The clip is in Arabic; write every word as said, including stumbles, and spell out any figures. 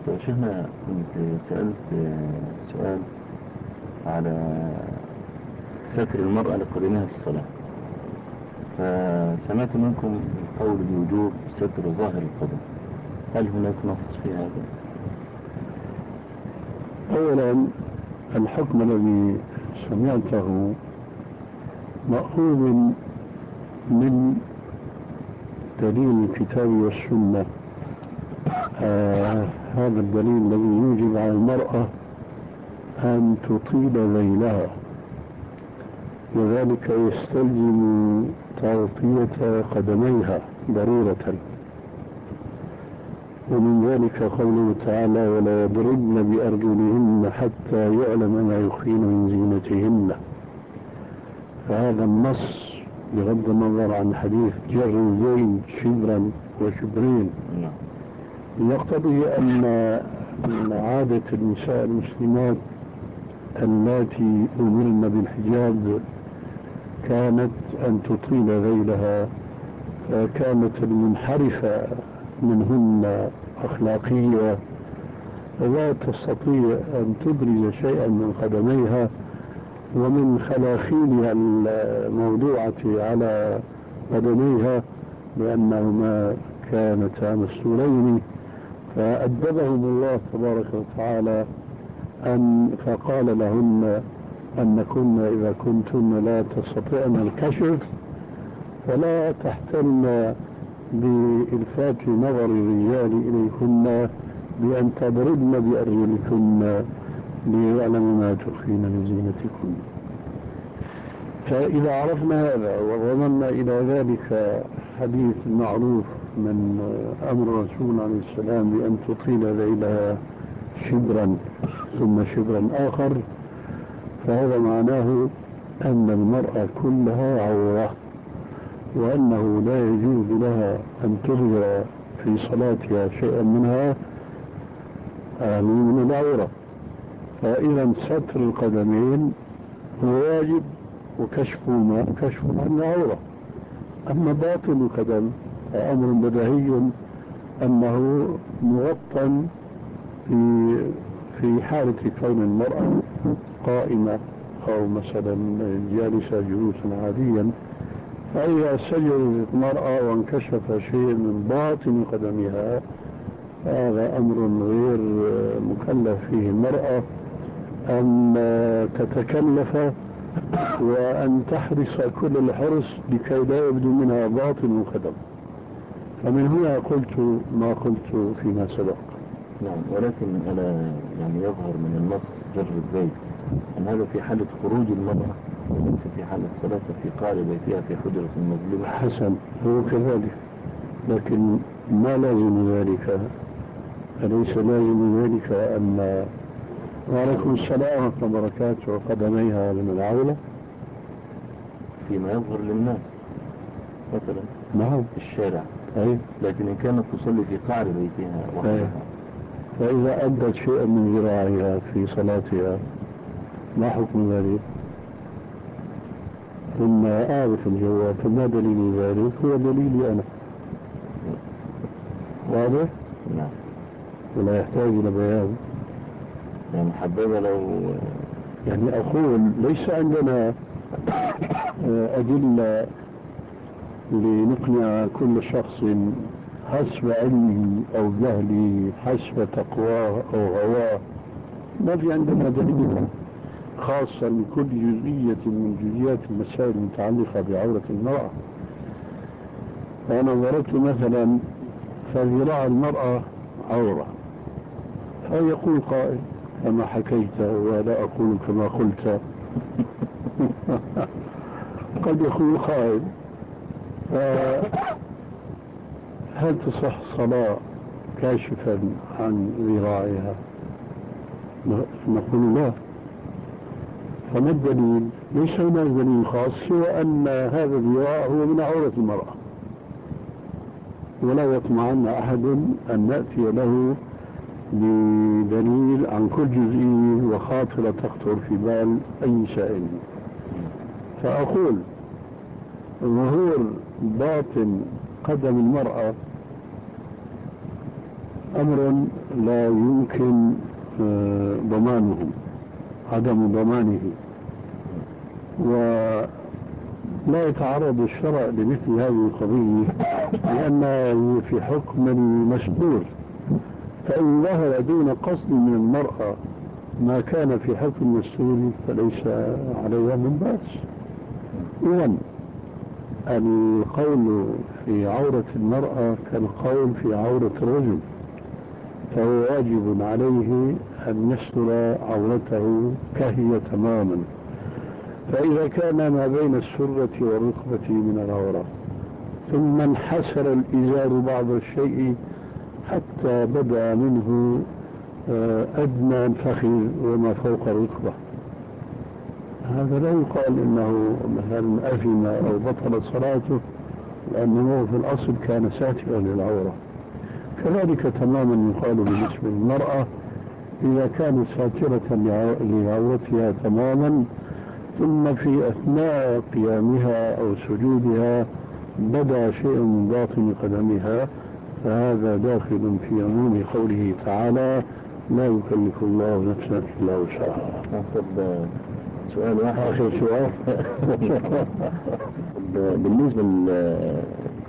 طيب شيخنا، كنت سألت سؤال على ستر المرأة لقدمها في الصلاة، فسمعت منكم القول بوجوب ستر ظاهر القدم، هل هناك نص في هذا؟ أولا، الحكم الذي سمعته مأخوذ من دليل الكتاب والسنة. آه هذا الدليل الذي يوجب على المرأة أن تطيل ذيلها، وذلك يستلزم تغطية قدميها ضرورة. ومن ذلك قوله تعالى: ولا يضربن بأرجلهن حتى يعلم ما يخفين من زينتهن. فهذا النص بغض النظر عن حديث جر الذيل شبرا وشبرين يقتضي أن عادة النساء المسلمات اللاتي أمرن بالحجاب كانت أن تطيل ذيلها، فكانت المنحرفة منهن أخلاقية لا تستطيع أن تبرز شيئا من قدميها ومن خلاخيلها الموضوعة على قدميها، لأنهما كانتا مستورين. فأدبهم الله تبارك وتعالى أن فقال لهن أنكن إذا كنتن لا تستطيعن الكشف فلا تحتلن بإلفات نظر الرجال إليكن بأن تضربن بأرجلكن ليعلم ما تخفين من زينتكن. فإذا عرفنا هذا وضمنا إلى ذلك حديث معروف من أمر الرسول عليه السلام بأن تطيل ذيلها شبرا ثم شبرا آخر، فهذا معناه أن المرأة كلها عورة، وأنه لا يجوز لها أن تظهر في صلاتها شيئا منها من العورة. فإذا ستر القدمين هو واجب، وكشف ما كشف عن العورة. أما باطن القدم فأمر بديهي أنه مغطى في في حالة كون المرأة قائمة أو مثلا جالسة جلوسا عاديا. فإذا سجدت المرأة وانكشف شيء من باطن قدمها هذا أمر غير مكلف فيه المرأة أن تتكلف وأن تحرص كل الحرص لكي لا يبدو منها باطن القدم. فمن هنا قلت ما قلت فيما سبق. نعم، ولكن أنا يعني يظهر من النص جر الزيت أن هذا في حالة خروج المرأة وليس في حالة صلاتها في قعر بيتها في حجرة المظلمة. حسن، هو كذلك، لكن ما لازم ذلك، أليس لازم ذلك أن وعليكم السلام ورحمة الله وبركاته وقدميها من العولة فيما يظهر للناس مثلا نعم في الشارع؟ أي، لكن إن كانت تصلي في قعر بيتها وحدها فإذا أدت شيئا من ذراعها في صلاتها ما حكم ذلك؟ ثم أعرف الجواب. فما دليل ذلك؟ هو دليلي أنا. واضح؟ نعم، ولا يحتاج إلى بيان. يعني حبذا لو يعني أقول ليس عندنا أدلة لنقنع كل شخص حسب علمه أو جهله حسب تقواه أو هواه. ما في عندنا دليل خاصة لكل جزئية من جزئيات المسائل المتعلقة بعورة المرأة. فأنا ضربت مثلا فذراع المرأة عورة، فيقول قائل كما حكيت ولا أقول كما قلت. قد يقول قائل هل تصح صلاة كاشفا عن ذراعها؟ نقول لا. فما الدليل؟ ليس هناك دليل خاص سوى أن هذا الذراع هو من عورة المرأة، ولا يطمعن أحد أن نأتي له بدليل عن كل جزئية وخاطرة تخطر في بال أي سائل. فأقول ظهور باطن قدم المرأة أمر لا يمكن آه، ضمانه، عدم ضمانه، ولا يتعرض الشرع لمثل هذه القضية لأنها في حكم المستور. فإن ظهر دون قصد من المرأة ما كان في حكم المستور فليس عليها من بأس. إذن القول في عورة المرأة كالقول في عورة الرجل، فهو واجب عليه أن يستر عورته كهي تماما. فإذا كان ما بين السرة والركبة من العورة ثم انحسر الإزار بعض الشيء حتى بدأ منه أدنى الفخذ وما فوق الركبة، هذا لا يقال إنه مثلا أثم أو بطل صلاته، لأنه في الأصل كان ساترا للعورة. كذلك تماما يقال بالنسبة للمرأة إذا كانت ساترة لعورتها تماما ثم في أثناء قيامها أو سجودها بدا شيء من باطن قدمها، فهذا داخل في عموم قوله تعالى: لا يكلف الله نفسا إلا وسعها. طب سؤال واحد، آخر سؤال. بالنسبة